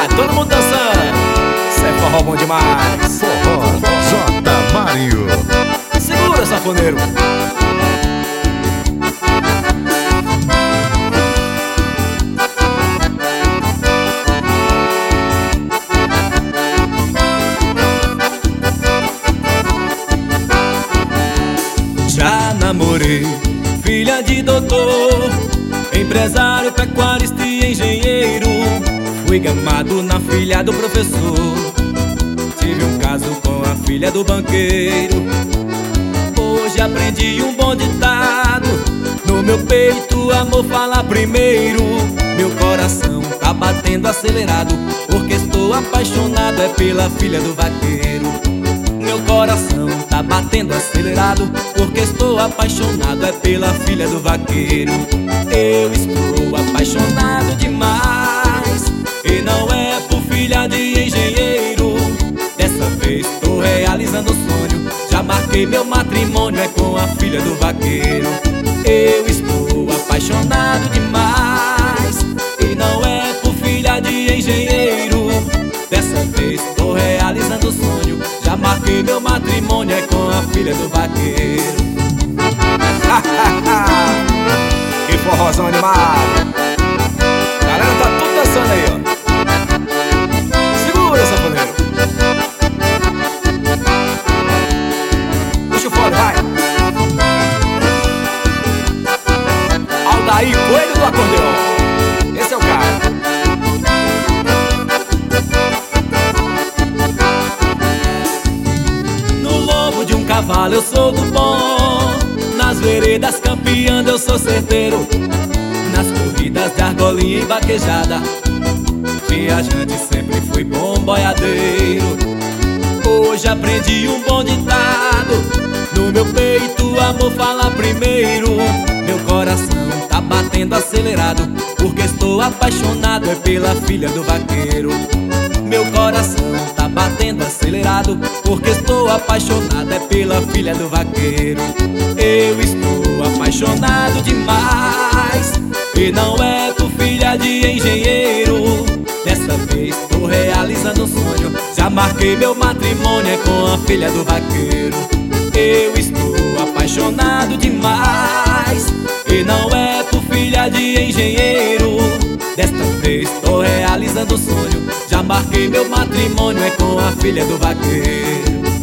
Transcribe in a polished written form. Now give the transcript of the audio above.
todo mundo dançando. Isso é forró bom demais. Forró J. Mário. Segura, sanfoneiro. Já namorei filha de doutor, empresário, pecuarista e engenheiro. Fui gamado na filha do professor. Tive um caso com a filha do banqueiro. Hoje aprendi um bom ditado: no meu peito, amor fala primeiro. Meu coração tá batendo acelerado, porque estou apaixonado é pela filha do vaqueiro. Meu coração tá batendo acelerado, porque estou apaixonado é pela filha do vaqueiro. Eu estou apaixonado demais, e não é por filha de engenheiro. Dessa vez tô realizando o sonho, já marquei meu matrimônio é com a filha do vaqueiro. Eu estou apaixonado demais, e não é por filha de engenheiro. Dessa vez tô realizando o sonho, já marquei meu matrimônio é com a filha do vaqueiro. Que forrozão animado. Galera, tá tudo dançando aí, ó. Segura, sanfoneiro. Puxa o fone, vai. Aldair Coelho do acordeão. Esse é o cara. De um cavalo eu sou do bom, nas veredas campeando eu sou certeiro, nas corridas de argolinha e vaquejada, viajante sempre fui bom boiadeiro. Hoje aprendi um bom ditado: no meu peito amor fala primeiro. Meu coração tá batendo acelerado, porque estou apaixonado é pela filha do vaqueiro. Meu coração tá batendo acelerado, porque estou apaixonado é pela filha do vaqueiro. Eu estou apaixonado demais, e não é por filha de engenheiro. Dessa vez tô realizando um sonho, já marquei meu matrimônio é com a filha do vaqueiro. Eu estou apaixonado demais, e não é por filha de engenheiro. Desta vez tô realizando o sonho, já marquei meu matrimônio é com a filha do vaqueiro.